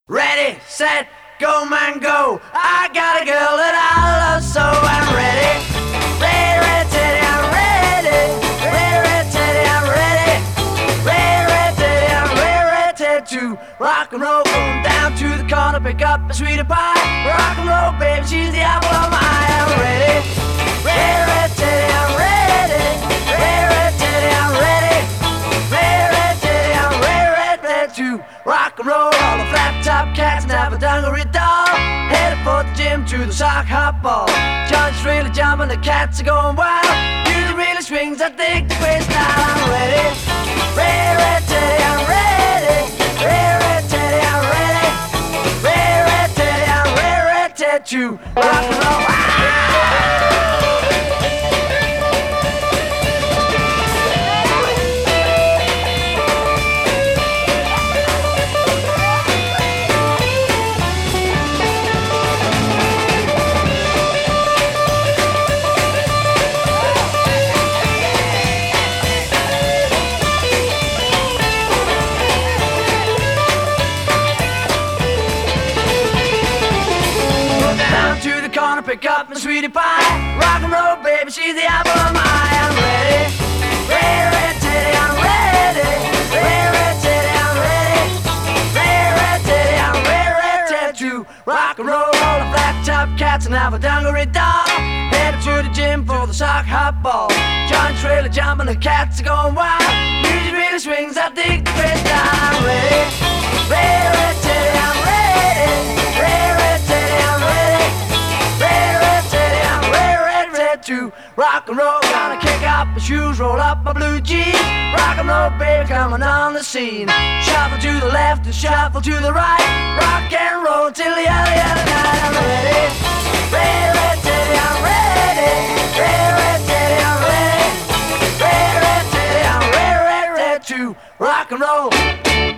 Ready, set, go man go. I got a girl that I love, so I'm ready. Ready, ready, teddy, I'm ready. Ready, ready, teddy, I'm ready. Ready, ready, teddy, I'm ready, ready, teddy, to rock and roll. Going down to the corner, pick up a sweetie pie. Rock and roll, baby, she's the apple of my eye. I'm ready. Ready, ready, teddy, I'm ready. Ready, ready, teddy, I'm ready. Ready, ready, teddy, I'm ready, ready, ready, to rock and roll. All the flat top cats and have a dungaree doll. Headed for the gym to the sock hop ball. John's really jumping, the cats are going wild. Music really swings, I think the great style. I'm ready. Ready, ready, teddy, I'm ready. Ready, ready, teddy, I'm ready. Ready, ready, teddy, I'm ready, ready, teddy, to rock and roll. Pick up my sweetie pie. Rock and roll, baby, she's the apple of my eye. I'm ready. Ready, ready, teddy, I'm ready. Ready, ready, teddy, I'm ready. Ready, ready, teddy, I'm ready, ready, teddy, to rock and roll. All the flat top cats and have a dungaree doll. Headed to the gym for the sock hop ball. John's trailer jumping, the cats are going wild. Music really swings, I dig the great style. I'm ready. Ready, ready, teddy, I'm ready. Ready, ready, teddy, I'm ready. To rock and roll, gonna kick off my shoes, roll up my blue jeans. Rock and roll, baby, coming on the scene. Shuffle to the left and shuffle to the right. Rock and roll till the other night. I'm ready. Ready, ready, teddy, I'm ready. Ready, ready, teddy, I'm ready. Ready, ready, teddy, I'm ready, ready, ready to rock and roll.